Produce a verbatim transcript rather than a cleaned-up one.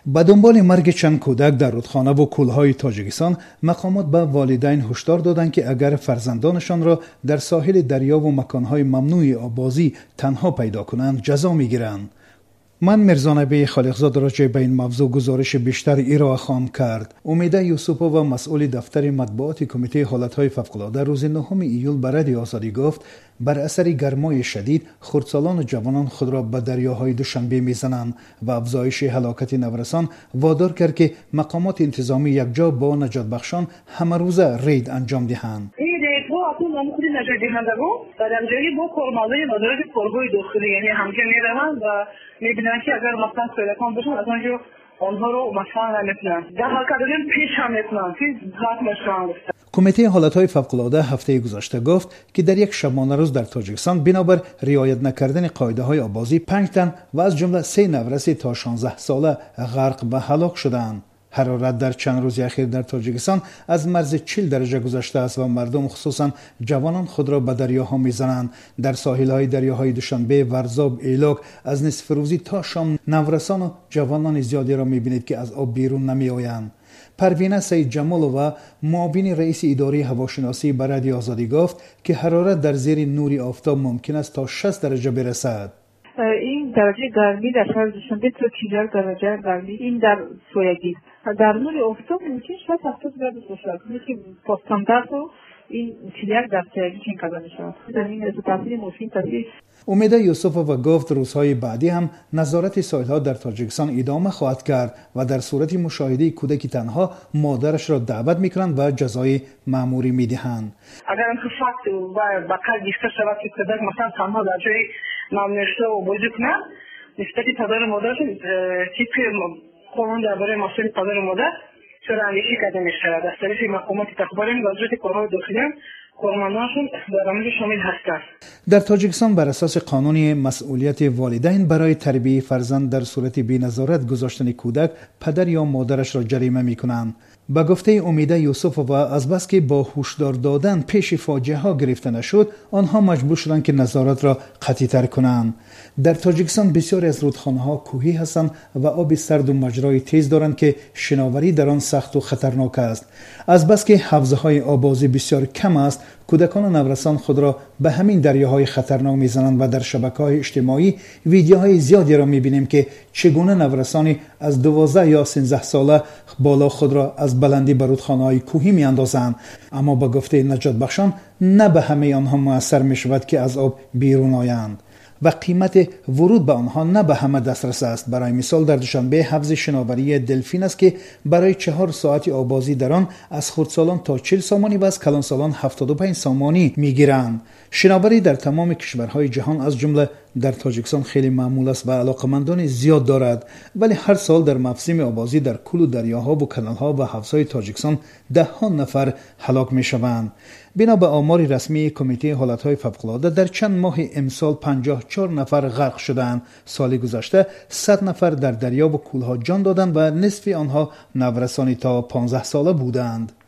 به دنبال مرگ چند کودک در رودخانه و کولهای تاجیکستان، مقامات به والدین هشدار دادند که اگر فرزندانشان را در ساحل دریا و مکانهای ممنوع آبازی تنها پیدا کنند جزا میگیرند. من مرزانبی خالقزاد راجع به این موضوع گزارش بیشتر ای را خواهم کرد. امیده یوسفووا مسئول دفتر مطبوعات کمیته حالتهای فوق‌العاده روز نهم ایول به رادیو آزادی گفت بر اثر گرمای شدید خردسالان و جوانان خود را به دریاهای دوشنبه میزنند و افزایش هلاکت نورسان وادار کرد که مقامات انتظامی یکجا با نجات بخشان همه روزه رید انجام دهند. اون ممکنه نجات دهنده بود و در جایی با کارمندان وزارت کارگاه داخلی یعنی همجا میروند و میبینن که اگر مثلا سیلکان بشن از آنجا آنها رو مثلا نمیتونن در حرکت دادن پیش هم میتونن که ذات مشکان گفته. کمیته حالتهای فوق‌العاده هفته گذشته گفت که در یک شبانه روز در تاجیکستان بنابر رعایت نکردن قاعده های آبازی پنج تن و از جمله سه نورسی تا شانزده ساله غرق و هلاک شدند. حرارت در چند روز اخیر در تاجیکستان از مرز چهل درجه گذشته است و مردم خصوصا جوانان خود را به دریاها میزنند. در ساحل‌های دریاهای دوشنبه، ورزاب، ایلاک از نصف روزی تا شام نورسان و جوانان زیادی را میبینید که از آب بیرون نمیآیند. پروینه سید جمالووا معاون رئیس اداره هواشناسی به رادیو آزادی گفت که حرارت در زیر نور آفتاب ممکن است تا شصت درجه برسد. این درجه گرمی در شهر دوشنبه تا چهل درجه گرمی این در سویگی در نور آفتاب ممکن شد هفتاد درجه باشد که پاستاندارد و این چهل درجه چین کده میشود. در این از تاثیر مفید تاثیر امیده یوسفووا گفت روزهای بعدی هم نظارت ساحل‌ها در تاجیکستان ادامه خواهد کرد و در صورت مشاهده کودکی تنها مادرش را دعوت میکنند و جزای مأموری میدهند. اگر هم که فقط و بقیه گفته شود که کودک مثلا تنها در جای ممنوعه و بازی کنند نسبت پدر مادرش تیپ قانون درباره مسائل پدر مادر چرا اندیشه کرده میشود از طریق مقامات تخباری وزارت کارهای داخلی کارمندانشون در عمل شامل هستند. در تاجیکستان بر اساس قانون مسئولیت والدین برای تربیت فرزند در صورت بی‌نظارت گذاشتن کودک پدر یا مادرش را جریمه می‌کنند. با گفته امیده یوسفووا از بس که با هشدار دادن پیش فاجعه ها گرفته نشد آنها مجبور شدند که نظارت را قطعی تر کنند. در تاجیکستان بسیاری از رودخانه ها کوهی هستند و آب سرد و مجرای تیز دارند که شناوری در آن سخت و خطرناک است. از بس که حوزه های آبازی بسیار کم است کودکان و نورسان خود را به همین دریاهای خطرناک میزنند و در شبکه‌های اجتماعی ویدیوهای زیادی را میبینیم که چگونه نورسانی از دوازده یا سیزده ساله بالا خود را از بلندی به رودخانه‌های کوهی میاندازند. اما با گفته نجات بخشان نه به همه آنها میسر میشود که از آب بیرون آیند و قیمت ورود به آنها نه به همه دسترس است. برای مثال در دوشنبه حوض شناوری دلفین است که برای چهار ساعتی آبازی در آن از خردسالان تا چهل سامانی و از کلانسالان هفتاد و پنج سامانی میگیرند. شناوری در تمام کشورهای جهان از جمله در تاجیکستان خیلی معمول است و علاقمندان زیاد دارد، ولی هر سال در موسم آبازی در کل و دریاها و کانالها و حوضهای تاجیکستان ده ها نفر هلاک میشوند. بنا به آمار رسمی کمیته حالتهای فوق‌العاده در چند ماه امسال پنجاه و چهار نفر غرق شدند. سال گذشته صد نفر در دریا و کولها جان دادند و نصف آنها نورسانی تا پانزده ساله بودند.